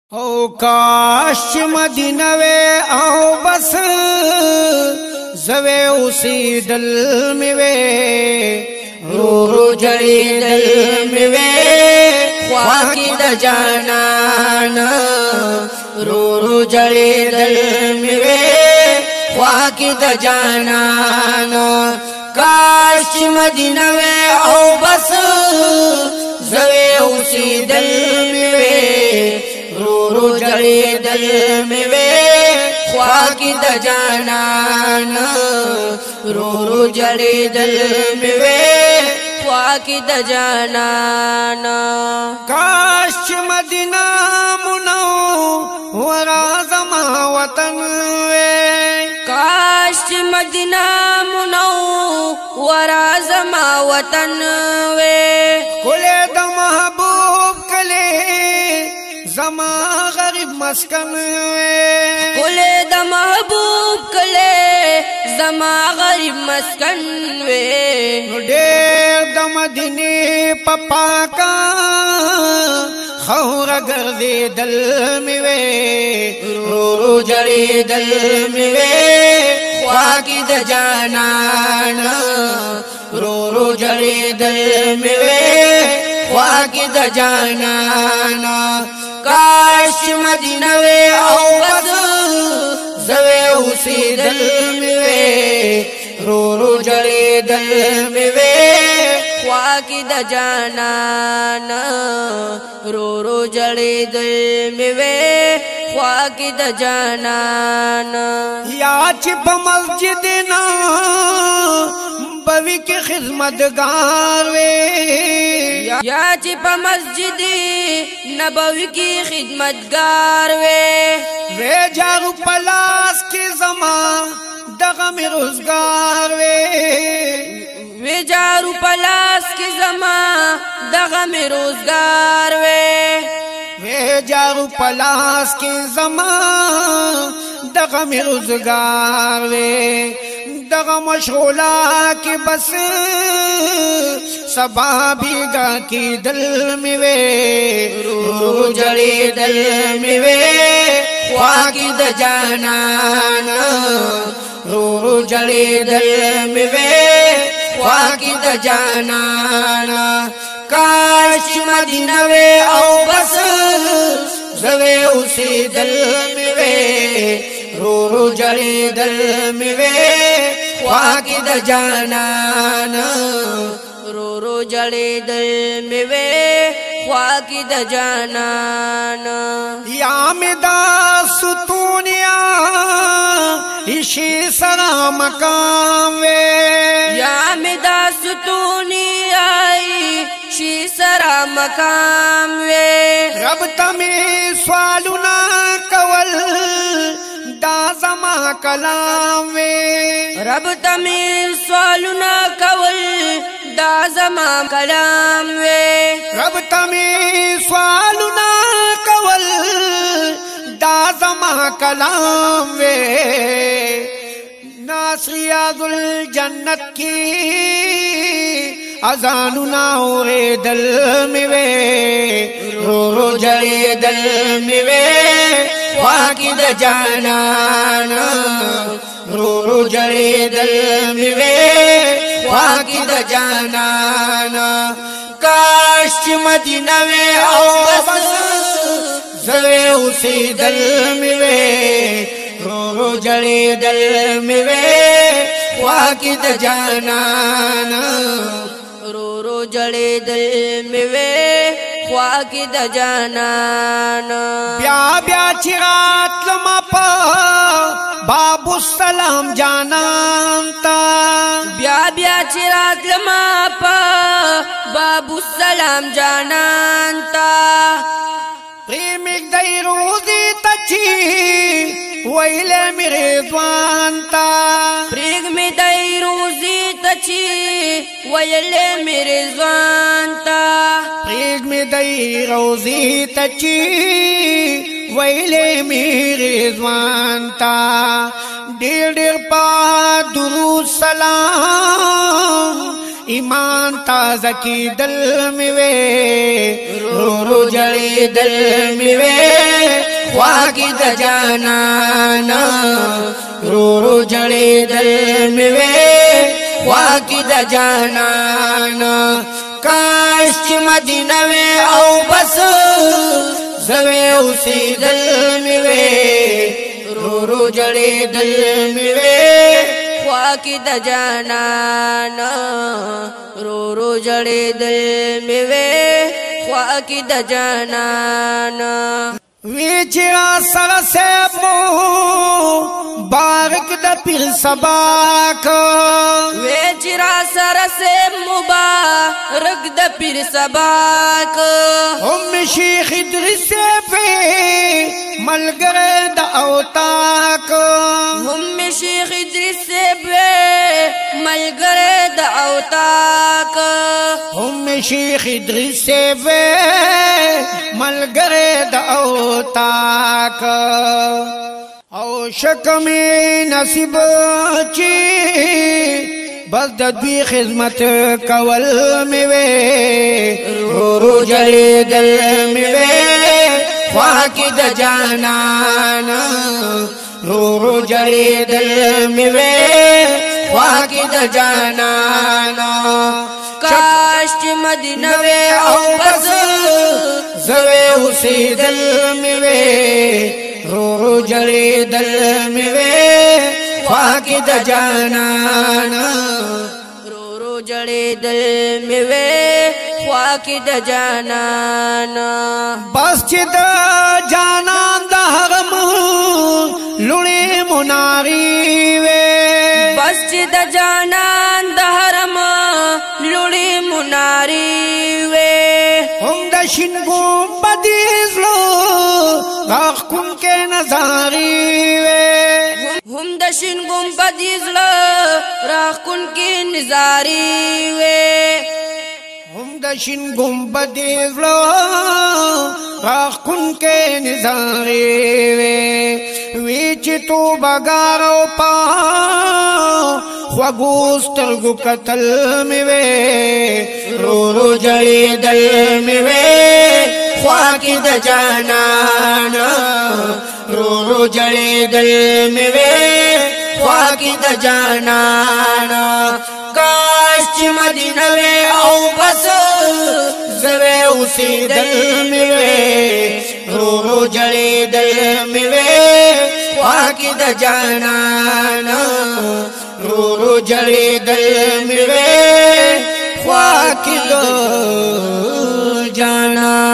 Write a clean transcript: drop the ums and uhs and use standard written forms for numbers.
او کاش مدینه وے او بس زوے اسی دل میں وے رو رو جڑی دل میں وے خواہ کی دا جانان رو رو جڑی دل میں وے خواہ کی دا جانان کاش مدینہ وے او بس زوے اسی دل میں وے رو رو جڑی دل میں وے خواہ کی دا جانان رو رو جڑی دل میں وے خواہ کی دا جانان کاش مدینہ منو ورا زما وطن وے کاش مدینہ منو ورا زما وطن وے کلے دا محبوب کلے زما غریب مسکن وے کلے دا محبوب کلے زما غریب مسکن وے ڈیر دا مدینے پپا کا خور گردے دل میں وے رو رو جڑی دل میں وے خواہ کی دا جانان رو رو جڑی دل میں وے خواہ کی دا جانان کاش مدینہ وے او بس زوے اسی دل میں وے رو رو جڑی دل میں وے خواہ کی دا جانان رو رو جڑی دل میں وے خواہ کی دا جانان یا چپ مسجد نا بوی کی خدمتگار وے یا چپ مسجد نبوی کی خدمتگار وے وے جارو پلاس کی زمان دغم روزگار وے وے جارو پلاس کی زمان دغم روزگار وے وے جارو پلاس کی زمان دغم روزگار وے دغم مشغولا کی بس سبا بھیگا کی دل میں وے رو جڑی دل میں وے خواہ کی دا جانان رو رو جڑی دل میں وے خواہ کی دا جانان کاش مدینہ وے او بس زوے اسی دل میں وے رو رو جڑی دل میں وے خواہ کی دا جانان رو رو جڑی دل میں وے خواہ کی دا جانان یا مدا ستونیا اشی سرا مقام وے یا مدا ستونی آئی شی سرا مقام وے رب تمی سوالنا کول دا زما کلام وے رب تمیر سوالنا کول دا زما کلام وے رب تمی سوالنا کول دا زما کلام وے ناصریاد الجنت کی اذاننا اورے دل میں وے رو رو جڑی دل میں وے خواہ کی دا جانان رو رو جڑی دل میں وے خواہ کی دا جانان کاش مدینہ وے او بس زوے اسی دل میں وے رو رو جڑی دل میں وے خواہ کی دا جانان رو رو جڑی دل میں وے خواہ کی دا جانان بیا بیا چرات لما پا باب السلام جانان تا بیا بیا چرات لما پا باب السلام جانان تا پریمک دی روزی تچی ویلے میرے دوان تا پریگ میں دائی روزی تچی ویلے میرے زوان تا پریگ میں دی روزی تچی ویلے میرے دوان تا دیر دیر پا درود سلام ایمان تازہ کی دل میں وے رو رو جڑی دل میں وے خوا کی د جانان رو رو جړې دل می وې خوا کی د جانان کاش چې مدینه وې او بس زوی اوسېدل می وې رو رو جړې دل می وې خوا کی د جانان رو رو جړې دل می وې خوا کی د جانان ویچرا سر سیب مو بارک دا پیر سباک ویچرا سر سیب مبارک دا پیر سباک شیخ ادریس پہ ملگر دا اوتاک شیخ ادریس پہ ملگر دا اوتاک شیخ ادریس پہ ملگر دا اوتاک او شکمی نصیب چی بس د دوی خدمت کول می وې رو رو جړې دل می وې خوا کی د جانان رو رو جړې دل می وې خوا کی د جانان کاش چې مدینه وې او بس زوی اوسېدل می وې رو رو جړې دل می وې خوا کی د جانان رو رو جړې دل می وې خوا کی د جانان بس چې د جانان د حرم لوڼې مناري وې بس چې د جانان د حرم لوڼې مناري وې هم د شین ګمبد زړه راښکون کې نظاري وې هم د شین ګمبد زړه راښکون کې نظاري وې هم د شین ګمبد زړه راښکون کې نظاري وې چې تو بګارو پا خوږو سترګو کتل مې وې رو رو جړې دل مې وې خوا کی د جانان رو رو جړې دل مې وې خوا کی د جانان کاش چې مدینه وې او بس زوی اوسېدل مې وې رو رو جړې دل مې وې خوا کی د جانان رو رو جړې دل مې وې خوا کی د جانان